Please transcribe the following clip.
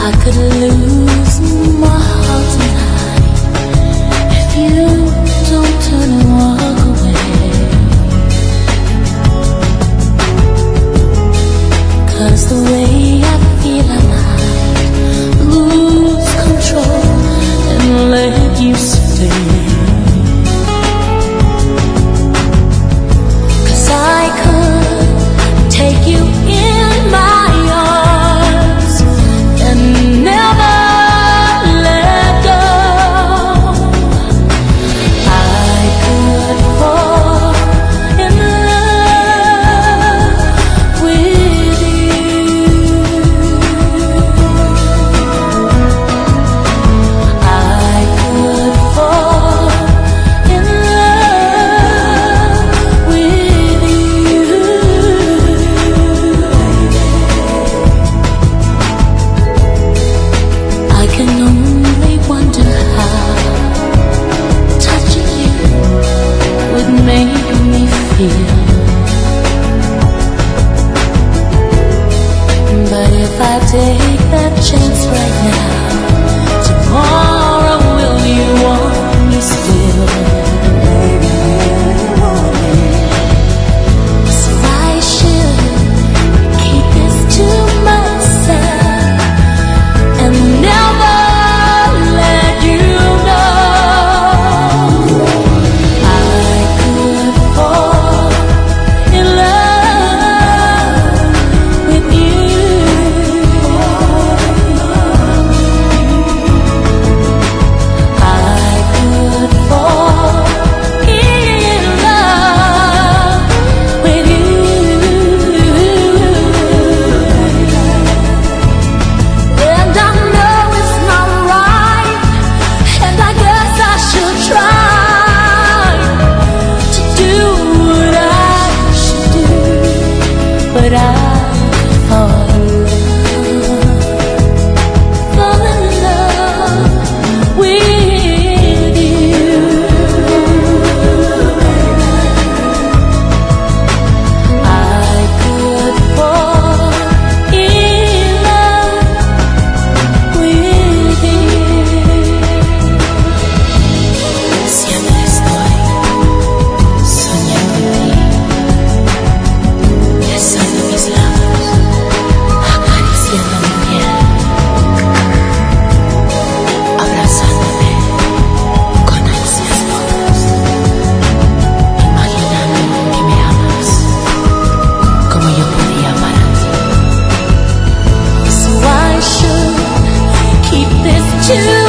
I could lose my heart tonight if you don't turn and walk away. 'Cause the way I feel I might lose control and let you stay. 'Cause I could take you in my arms and never let go. I could fall in love with you. I could fall in love with you. I can only wonder how touching you would make me feel. But if I take that chance right now, tomorrow will you want me still? So I should keep this to myself and never let you know. I could fall in love with you. I could fall in love with you. And I know it's not right, and I guess I should try to do what I should do, but I fall in love with you. I could fall in love with you. Siempre estoy soñando en ti, besando mis labios, acariciando mi piel, abrazándote con ansias locas, imaginando que me amas como yo podía amar a ti. So I should keep this to